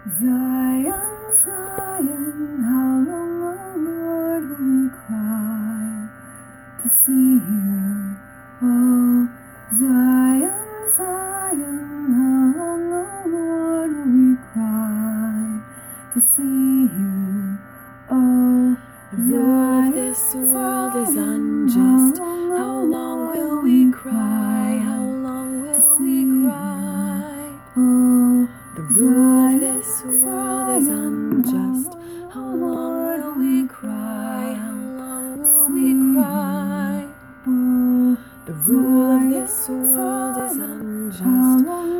Zion, Zion, how long, O Lord, will we cry to see you? Oh, Zion, Zion, how long, O Lord, will we cry to see you? Oh, the rule of this world is unjust. How long will we cry? How long will we cry? Oh, the rule of this world is unjust. How long will we cry? How long will we cry? Oh, the rule of this world is unjust.